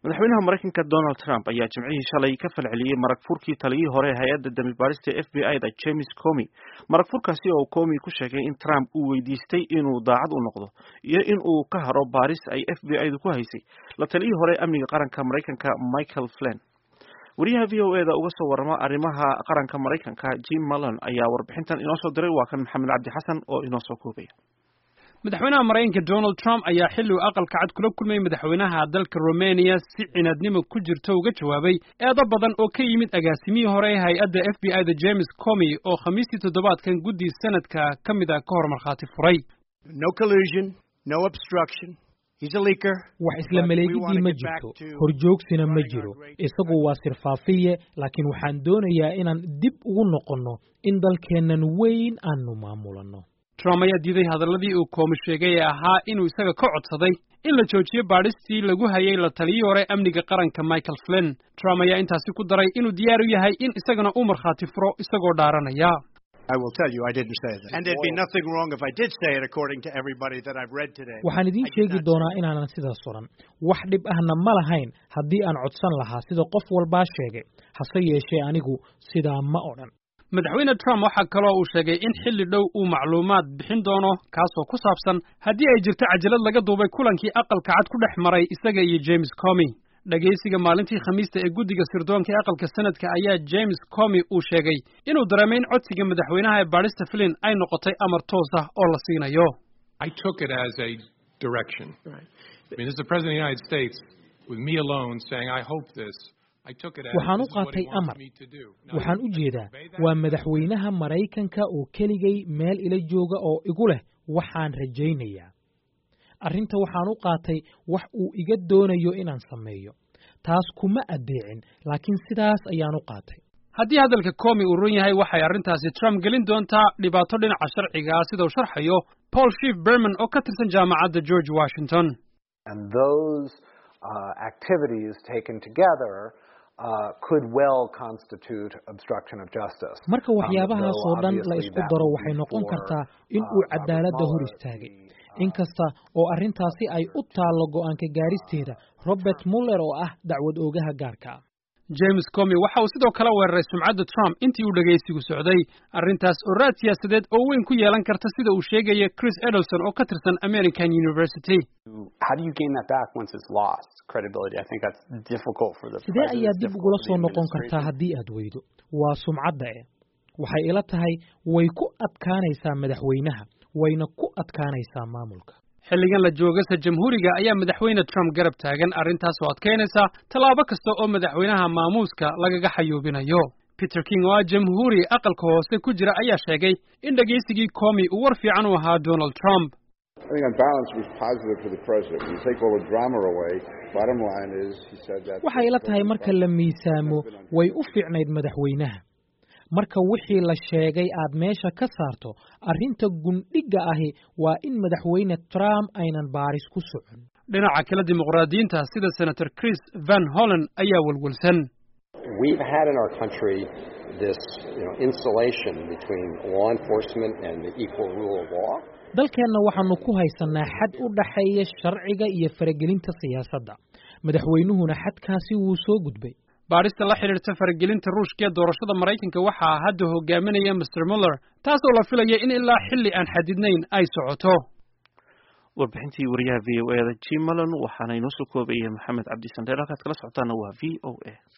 madaxweynaha Mareykanka Donald Trump ayaa jimcihii shalay ka falceliyay marag furkii taliyii hore ee hay'adda dambibaarista FBI-da James Comey. Marag furkaasi oo Comey ku sheegay in Trump uu weydiistay inuu daacad u noqdo iyo in uu ka haro baaris ay FBI-du ku haysay la taliyii hore amniga qaranka Mareykanka Michael Flynn. wariyaha VOA-da uga soo warama arrimaha qaranka Mareykanka Jim Malone ayaa warbixintan inoo soo diray. waa kan Maxamed Cabdi Xasan oo inoo soo koobaya. madaxweynaha Mareykanka Donald Trump ayaa xilli uu aqalka cad kula kulmay madaxweynaha dalka Romania si cinaadnimo ku jirto uga jawaabay eedo badan oo ka yimid agaasimihii hore ee hay'adda FBI-da James Comey oo khamiistii toddobaadkan guddi sanadka ka mid ah ka hor markhaati furay. No collusion, no obstruction. He's a leaker. wax isla maleegidii ma jirto, horjoogsina ma jiro. Isagu waa sirfaafiye, laakiin waxaan doonayaa inaan dib ugu noqonno in dalkeennan weyn aanu maamulano. Trump ayaa diiday hadaladii uu Comey sheegay ee ahaa inuu isaga ka codsaday in la joojiyo baadhistii lagu hayay la taliyii hore amniga qaranka Michael Flynn. Trump ayaa intaasi ku daray inuu diyaar u yahay in isagana uu markhaati furo isagoo dhaaranaya. I will tell you I didn't say that. And there'd be nothing wrong if I did say it according to everybody that I've read today. waxaan idin sheegi doonaa inaanan sidaas oran. wax dhib ahna ma lahayn haddii aan codsan lahaa sida qof walba sheegay. hase yeeshee anigu sidaa ma odhan. madaxweyne Trump waxa kale oo uu sheegay in xilli dhow uu macluumaad bixin doono kaasoo ku saabsan haddii ay jirto cajalad laga duubay kulankii aqalka cad ku dhex maray isaga iyo James Comey. dhageysiga maalintii Khamiista ee guddiga sirdoonka ee aqalka sanadka ayaa James Comey uu sheegay inuu dareemay in codsiga madaxweynaha ee baadhista Flynn ay noqotay amar toos ah oo la siinayo. I took it as a direction. Right. I mean, this is the President of the United States with me alone saying I hope this. waxaan u qaatay amar. waxaan u jeedaa waa madaxweynaha Mareykanka oo keligay meel ila jooga oo igu leh waxaan rajaynayaa. arrinta waxaan u qaatay wax uu iga doonayo inaan sameeyo. taas kuma adeecin, laakiin sidaas ayaan u qaatay. haddii hadalka Comey uu run yahay waxay arrintaasi Trump gelin doontaa dhibaato dhinaca sharciga ah sida uu sharxayo Paul Schiff Berman oo ka tirsan jaamacadda George Washington. And those activities taken together could well constitute obstruction of justice. marka waxyaabahaas oo dhan la isku daro waxay noqon kartaa in uu cadaaladda hor istaagay. inkasta oo arrintaasi ay u taalo go'aanka gaaristeeda Robert Mueller oo ah dacwad oogaha gaarka ah. James Comey waxa uu sidoo kale weeraray sumcadda Trump intii uu dhageysigu socday. arrintaas oo raad siyaasadeed oo weyn ku yeelan karta sida uu sheegay Chris Edelson oo ka tirsan American University. How do you gain that back once it's lost credibility? I think that's difficult for the sidee ayaa dib ugula soo noqon kartaa haddii aad weydo? waa sumcadda waxay ila tahay way ku adkaanaysaa madaxweynaha, wayna ku adkaanaysaa maamulka. xilligan la joogasa jamhuuriga ayaa madaxweyne Trump garab taagan arrintaas oo adkeynaysa tallaabo kasta oo madaxweynaha maamuuska lagaga xayuubinayo. Peter King oo jamhuuri aqalka hoose ku jira ayaa sheegay in dhageysigii Comey uu war fiican u ahaa Donald Trump. I think on balance was positive for the president. You take all the drama away. Bottom line is he said that. waxay ila tahay marka la miisaamo way u fiicnayd madaxweynaha. marka wixii la sheegay aad meesha ka saarto arrinta gundhiga ahi waa in madaxweyne Trump aynan baaris ku socon. dhinaca kale dimuqraadiyiinta sida Senator Chris Van Hollen ayaa walwalsan. We've had in our country this, insulation between law enforcement and the equal rule of law. dalkeenna waxaanu ku haysanaa xad u dhaxeeya sharciga iyo faragelinta siyaasadda. madaxweynuhuna xadkaasi wuu soo gudbay. baadhista la xiriirta faragelinta Ruushka ee doorashada Mareykanka waxaa hadda hogaaminaya Mr. Mueller, taasoo la filayay in ilaa xilli aan xadidnayn ay socoto. warbixintii wariyaha VOA-da Jim Malone waxaana inoo soo koobaya Maxamed Cabdi Sandheer. halkaad kala socotaana waa VOA.